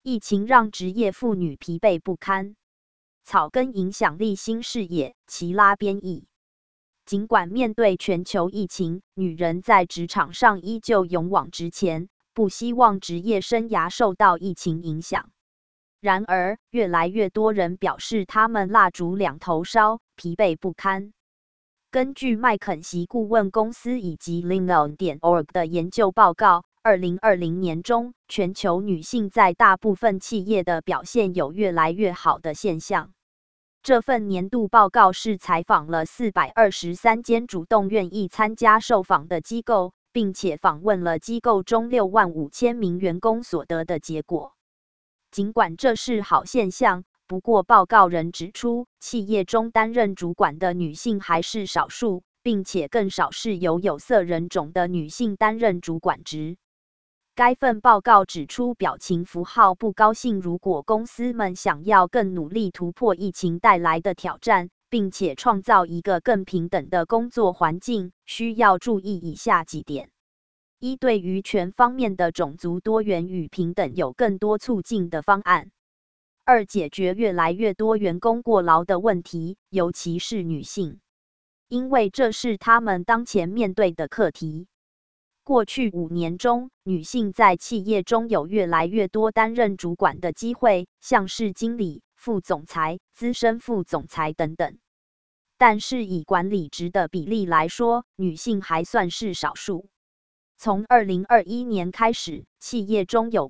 疫情让职业妇女疲惫不堪。草根影响力新视野，齐拉编译。尽管面对全球疫情，女人在职场上依旧勇往直前，不希望职业生涯受到疫情影响。然而，越来越多人表示他们蜡烛两头烧，疲惫不堪。根据麦肯锡顾问公司以及 LinkedIn.org 的研究报告，2020年中，全球女性在大部分企业的表现有越来越好的现象。这份年度报告是采访了423间主动愿意参加受访的机构，并且访问了机构中65000名员工所得的结果。尽管这是好现象，不过报告仍指出，企业中担任主管的女性还是少数，并且更少是由有色人种的女性担任主管职。该份报告指出，表情符号不高兴。如果公司们想要更努力突破疫情带来的挑战，并且创造一个更平等的工作环境，需要注意以下几点：一、对于全方面的种族多元与平等有更多促进的方案；二、解决越来越多员工过劳的问题，尤其是女性，因为这是他们当前面对的课题。过去5年中，女性在企业中有越来越多担任主管的机会，像是经理、副总裁、资深副总裁等等。但是以管理职的比例来说，女性还算是少数。从2021年开始，企业中有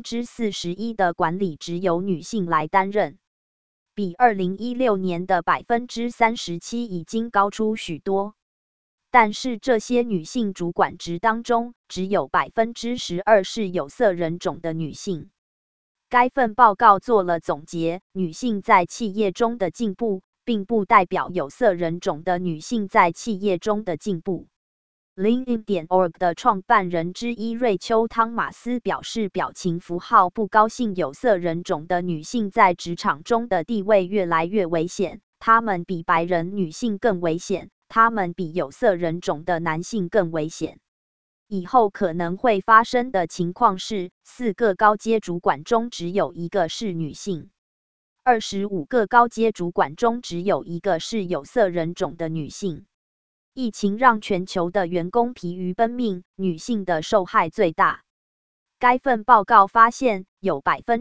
41%的管理职由女性来担任，比2016年的37%已经高出许多。但是这些女性主管职当中，只有12%是有色人种的女性。该份报告做了总结，女性在企业中的进步，并不代表有色人种的女性在企业中的进步。LinkedIn.org 的创办人之一瑞秋·汤马斯表示，表情符号不高兴有色人种的女性在职场中的地位越来越危险，她们比白人女性更危险，她们比有色人种的男性更危险。以后可能会发生的情况是，4个高阶主管中只有1个是女性，25个高阶主管中只有1个是有色人种的女性。疫情让全球的员工疲于奔命，女性的受害最大。该份报告发现，有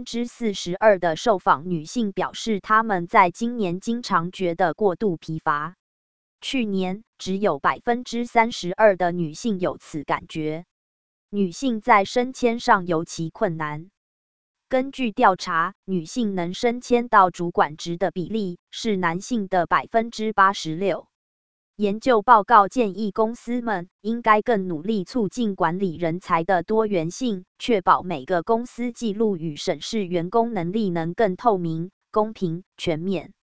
42%的受访女性表示，她们在今年经常觉得过度疲乏。去年，只有32%的女性有此感觉。女性在升迁上尤其困难。根据调查，女性能升迁到主管职的比例是男性的86%。研究报告建议公司们应该更努力促进管理人才的多元性，确保每个公司记录与审视员工能力能更透明、公平、全面。